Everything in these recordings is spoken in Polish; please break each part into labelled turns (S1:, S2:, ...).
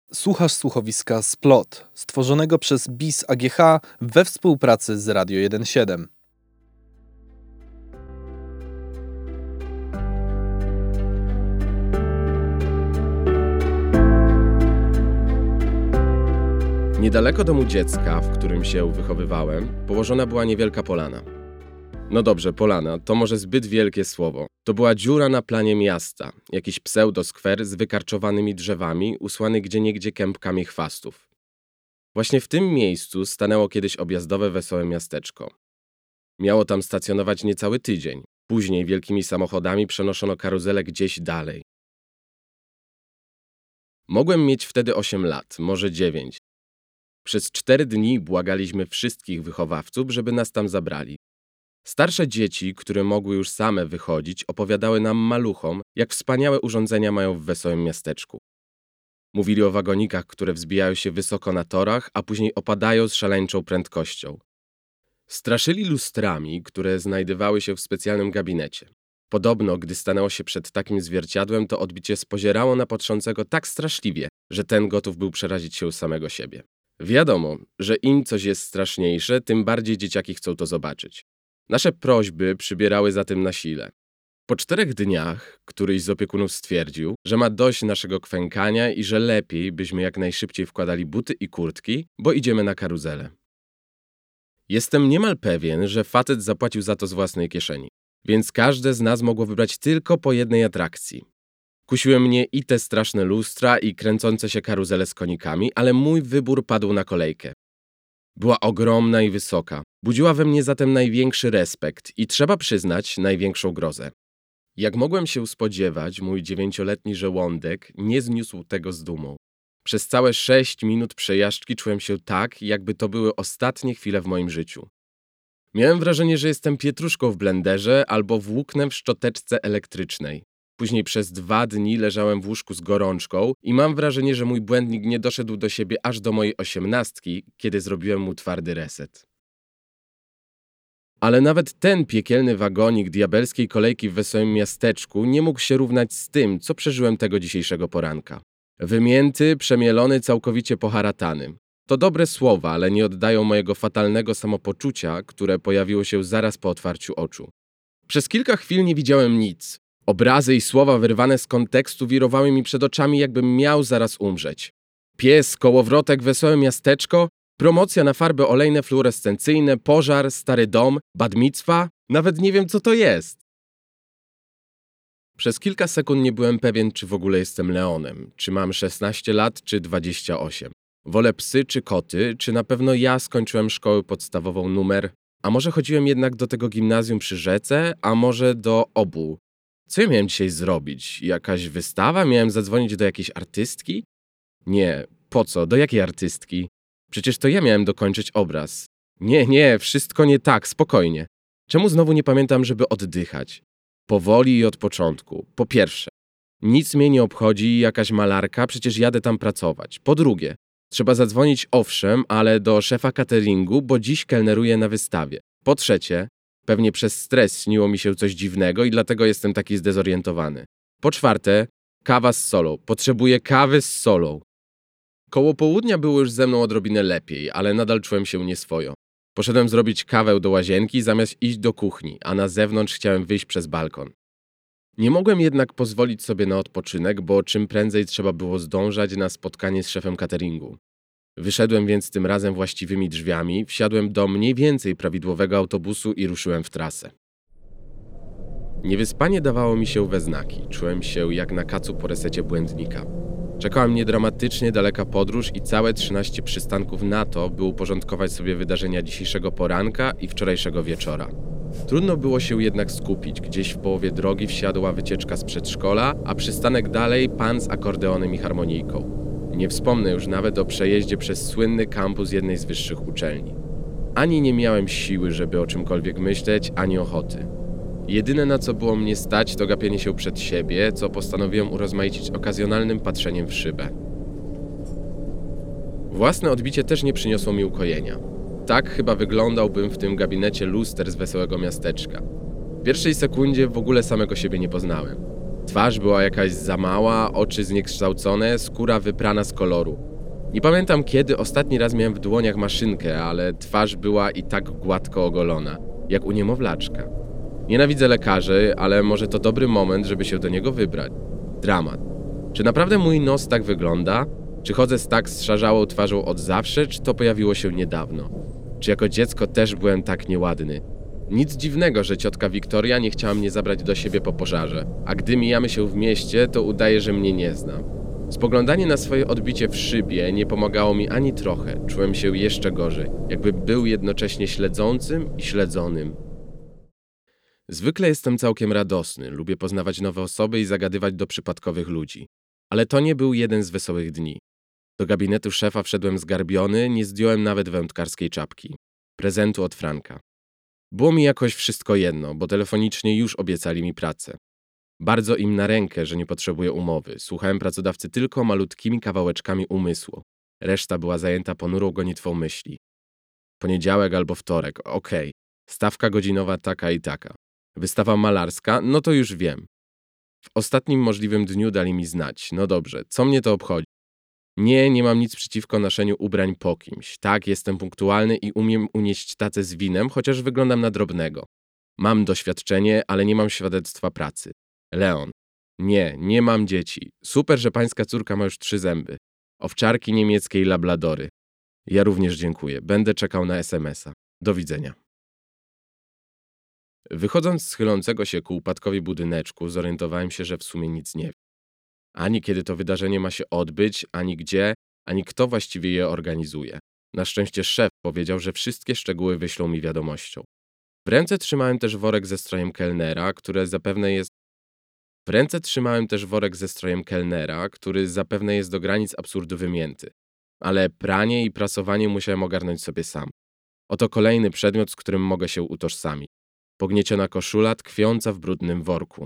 S1: Słuchasz słuchowiska Splot, stworzonego przez BIS AGH we współpracy z Radio 1.7.
S2: Niedaleko domu dziecka, w którym się wychowywałem, położona była niewielka polana. No dobrze, polana to może zbyt wielkie słowo. To była dziura na planie miasta, jakiś pseudoskwer z wykarczowanymi drzewami, usłany gdzieniegdzie kępkami chwastów. Właśnie w tym miejscu stanęło kiedyś objazdowe wesołe miasteczko. Miało tam stacjonować niecały tydzień. Później wielkimi samochodami przenoszono karuzelę gdzieś dalej. Mogłem mieć wtedy 8 lat, może 9. Przez 4 dni błagaliśmy wszystkich wychowawców, żeby nas tam zabrali. Starsze dzieci, które mogły już same wychodzić, opowiadały nam maluchom, jak wspaniałe urządzenia mają w wesołym miasteczku. Mówili o wagonikach, które wzbijają się wysoko na torach, a później opadają z szaleńczą prędkością. Straszyli lustrami, które znajdowały się w specjalnym gabinecie. Podobno, gdy stanęło się przed takim zwierciadłem, to odbicie spozierało na patrzącego tak straszliwie, że ten gotów był przerazić się samego siebie. Wiadomo, że im coś jest straszniejsze, tym bardziej dzieciaki chcą to zobaczyć. Nasze prośby przybierały zatem na sile. Po 4 dniach któryś z opiekunów stwierdził, że ma dość naszego kwękania i że lepiej byśmy jak najszybciej wkładali buty i kurtki, bo idziemy na karuzelę. Jestem niemal pewien, że facet zapłacił za to z własnej kieszeni, więc każde z nas mogło wybrać tylko po jednej atrakcji. Kusiły mnie i te straszne lustra, i kręcące się karuzele z konikami, ale mój wybór padł na kolejkę. Była ogromna i wysoka. Budziła we mnie zatem największy respekt i trzeba przyznać największą grozę. Jak mogłem się spodziewać, mój 9-letni żołądek nie zniósł tego z dumą. Przez całe 6 minut przejażdżki czułem się tak, jakby to były ostatnie chwile w moim życiu. Miałem wrażenie, że jestem pietruszką w blenderze albo włóknem w szczoteczce elektrycznej. Później przez 2 dni leżałem w łóżku z gorączką i mam wrażenie, że mój błędnik nie doszedł do siebie aż do mojej 18, kiedy zrobiłem mu twardy reset. Ale nawet ten piekielny wagonik diabelskiej kolejki w wesołym miasteczku nie mógł się równać z tym, co przeżyłem tego dzisiejszego poranka. Wymięty, przemielony, całkowicie poharatany. To dobre słowa, ale nie oddają mojego fatalnego samopoczucia, które pojawiło się zaraz po otwarciu oczu. Przez kilka chwil nie widziałem nic. Obrazy i słowa wyrwane z kontekstu wirowały mi przed oczami, jakbym miał zaraz umrzeć. Pies, kołowrotek, wesołe miasteczko, promocja na farby olejne fluorescencyjne, pożar, stary dom, bat micwa, nawet nie wiem co to jest. Przez kilka sekund nie byłem pewien, czy w ogóle jestem Leonem, czy mam 16 lat, czy 28. Wolę psy czy koty, czy na pewno ja skończyłem szkołę podstawową numer, a może chodziłem jednak do tego gimnazjum przy rzece, a może do obu. Co ja miałem dzisiaj zrobić? Jakaś wystawa? Miałem zadzwonić do jakiejś artystki? Nie, po co? Do jakiej artystki? Przecież to ja miałem dokończyć obraz. Nie, wszystko nie tak, spokojnie. Czemu znowu nie pamiętam, żeby oddychać? Powoli i od początku. Po pierwsze, nic mnie nie obchodzi jakaś malarka, przecież jadę tam pracować. Po drugie, trzeba zadzwonić owszem, ale do szefa cateringu, bo dziś kelneruję na wystawie. Po trzecie, pewnie przez stres śniło mi się coś dziwnego i dlatego jestem taki zdezorientowany. Po czwarte, kawa z solą. Potrzebuję kawy z solą. Koło południa było już ze mną odrobinę lepiej, ale nadal czułem się nieswojo. Poszedłem zrobić kawę do łazienki zamiast iść do kuchni, a na zewnątrz chciałem wyjść przez balkon. Nie mogłem jednak pozwolić sobie na odpoczynek, bo czym prędzej trzeba było zdążać na spotkanie z szefem cateringu. Wyszedłem więc tym razem właściwymi drzwiami, wsiadłem do mniej więcej prawidłowego autobusu i ruszyłem w trasę. Niewyspanie dawało mi się we znaki, czułem się jak na kacu po resecie błędnika. Czekała mnie dramatycznie daleka podróż i całe 13 przystanków na to, by uporządkować sobie wydarzenia dzisiejszego poranka i wczorajszego wieczora. Trudno było się jednak skupić, gdzieś w połowie drogi wsiadła wycieczka z przedszkola, a przystanek dalej pan z akordeonem i harmonijką. Nie wspomnę już nawet o przejeździe przez słynny kampus jednej z wyższych uczelni. Ani nie miałem siły, żeby o czymkolwiek myśleć, ani ochoty. Jedyne na co było mnie stać to gapienie się przed siebie, co postanowiłem urozmaicić okazjonalnym patrzeniem w szybę. Własne odbicie też nie przyniosło mi ukojenia. Tak chyba wyglądałbym w tym gabinecie luster z wesołego miasteczka. W pierwszej sekundzie w ogóle samego siebie nie poznałem. Twarz była jakaś za mała, oczy zniekształcone, skóra wyprana z koloru. Nie pamiętam, kiedy ostatni raz miałem w dłoniach maszynkę, ale twarz była i tak gładko ogolona, jak u niemowlaczka. Nienawidzę lekarzy, ale może to dobry moment, żeby się do niego wybrać. Dramat. Czy naprawdę mój nos tak wygląda? Czy chodzę z tak zszarzałą twarzą od zawsze, czy to pojawiło się niedawno? Czy jako dziecko też byłem tak nieładny? Nic dziwnego, że ciotka Wiktoria nie chciała mnie zabrać do siebie po pożarze, a gdy mijamy się w mieście, to udaje, że mnie nie zna. Spoglądanie na swoje odbicie w szybie nie pomagało mi ani trochę, czułem się jeszcze gorzej, jakby był jednocześnie śledzącym i śledzonym. Zwykle jestem całkiem radosny, lubię poznawać nowe osoby i zagadywać do przypadkowych ludzi. Ale to nie był jeden z wesołych dni. Do gabinetu szefa wszedłem zgarbiony, nie zdjąłem nawet wędkarskiej czapki. Prezentu od Franka. Było mi jakoś wszystko jedno, bo telefonicznie już obiecali mi pracę. Bardzo im na rękę, że nie potrzebuję umowy. Słuchałem pracodawcy tylko malutkimi kawałeczkami umysłu. Reszta była zajęta ponurą gonitwą myśli. Poniedziałek albo wtorek, okej. Stawka godzinowa taka i taka. Wystawa malarska, no to już wiem. W ostatnim możliwym dniu dali mi znać. No dobrze, co mnie to obchodzi? Nie mam nic przeciwko noszeniu ubrań po kimś. Tak, jestem punktualny i umiem unieść tacę z winem, chociaż wyglądam na drobnego. Mam doświadczenie, ale nie mam świadectwa pracy. Leon. Nie mam dzieci. Super, że pańska córka ma już 3 zęby. Owczarki niemieckie i labladory. Ja również dziękuję. Będę czekał na SMS-a. Do widzenia. Wychodząc z chylącego się ku upadkowi budyneczku, zorientowałem się, że w sumie nic nie wiem. Ani kiedy to wydarzenie ma się odbyć, ani gdzie, ani kto właściwie je organizuje. Na szczęście szef powiedział, że wszystkie szczegóły wyślą mi wiadomością. W ręce trzymałem też worek ze strojem kelnera, który zapewne jest do granic absurdu wymięty. Ale pranie i prasowanie musiałem ogarnąć sobie sam. Oto kolejny przedmiot, z którym mogę się utożsamić. Pognieciona koszula tkwiąca w brudnym worku.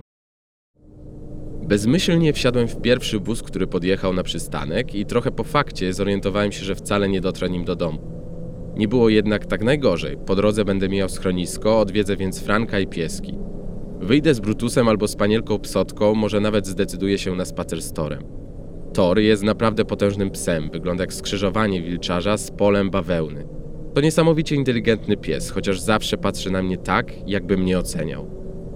S2: Bezmyślnie wsiadłem w pierwszy wóz, który podjechał na przystanek i trochę po fakcie zorientowałem się, że wcale nie dotrę nim do domu. Nie było jednak tak najgorzej. Po drodze będę miał schronisko, odwiedzę więc Franka i pieski. Wyjdę z Brutusem albo z panielką Psotką, może nawet zdecyduję się na spacer z Torem. Tor jest naprawdę potężnym psem, wygląda jak skrzyżowanie wilczarza z polem bawełny. To niesamowicie inteligentny pies, chociaż zawsze patrzy na mnie tak, jakby mnie oceniał.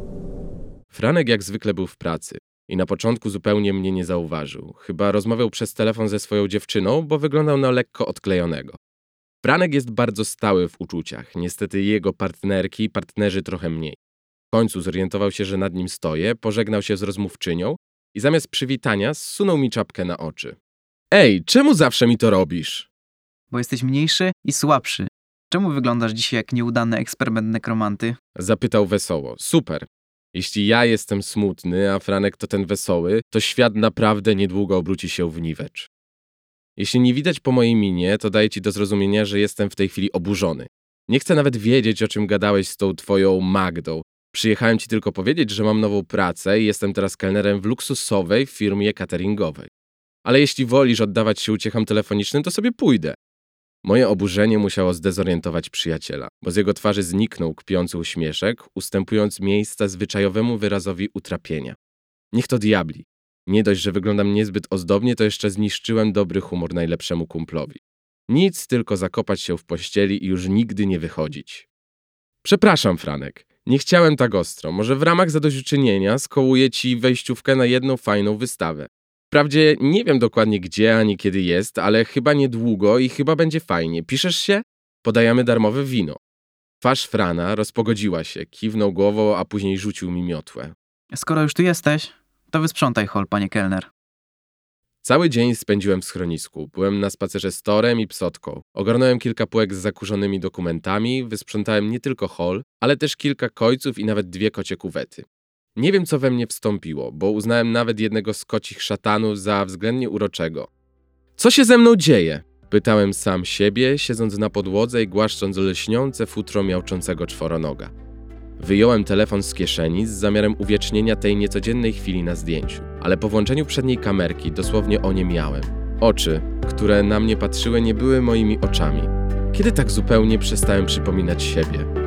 S2: Franek jak zwykle był w pracy i na początku zupełnie mnie nie zauważył. Chyba rozmawiał przez telefon ze swoją dziewczyną, bo wyglądał na lekko odklejonego. Franek jest bardzo stały w uczuciach, niestety jego partnerzy trochę mniej. W końcu zorientował się, że nad nim stoję, pożegnał się z rozmówczynią i zamiast przywitania zsunął mi czapkę na oczy. Ej, czemu zawsze mi to robisz?
S3: Bo jesteś mniejszy i słabszy. Czemu wyglądasz dzisiaj jak nieudany eksperyment nekromanty?
S2: Zapytał wesoło. Super. Jeśli ja jestem smutny, a Franek to ten wesoły, to świat naprawdę niedługo obróci się w niwecz. Jeśli nie widać po mojej minie, to daję ci do zrozumienia, że jestem w tej chwili oburzony. Nie chcę nawet wiedzieć, o czym gadałeś z tą twoją Magdą. Przyjechałem ci tylko powiedzieć, że mam nową pracę i jestem teraz kelnerem w luksusowej firmie cateringowej. Ale jeśli wolisz oddawać się uciechom telefonicznym, to sobie pójdę. Moje oburzenie musiało zdezorientować przyjaciela, bo z jego twarzy zniknął kpiący uśmieszek, ustępując miejsca zwyczajowemu wyrazowi utrapienia. Niech to diabli. Nie dość, że wyglądam niezbyt ozdobnie, to jeszcze zniszczyłem dobry humor najlepszemu kumplowi. Nic, tylko zakopać się w pościeli i już nigdy nie wychodzić. Przepraszam, Franek. Nie chciałem tak ostro. Może w ramach zadośćuczynienia skołuję ci wejściówkę na jedną fajną wystawę. Wprawdzie nie wiem dokładnie gdzie ani kiedy jest, ale chyba niedługo i chyba będzie fajnie. Piszesz się? Podajemy darmowe wino. Twarz Frana rozpogodziła się, kiwnął głową, a później rzucił mi miotłę.
S3: Skoro już tu jesteś, to wysprzątaj hol, panie kelner.
S2: Cały dzień spędziłem w schronisku. Byłem na spacerze z Torem i Psotką. Ogarnąłem kilka półek z zakurzonymi dokumentami, wysprzątałem nie tylko hol, ale też kilka kojców i nawet 2 kocie kuwety. Nie wiem, co we mnie wstąpiło, bo uznałem nawet jednego z kocich szatanów za względnie uroczego. Co się ze mną dzieje? Pytałem sam siebie, siedząc na podłodze i głaszcząc lśniące futro miauczącego czworonoga. Wyjąłem telefon z kieszeni z zamiarem uwiecznienia tej niecodziennej chwili na zdjęciu, ale po włączeniu przedniej kamerki dosłownie oniemiałem. Oczy, które na mnie patrzyły, nie były moimi oczami. Kiedy tak zupełnie przestałem przypominać siebie?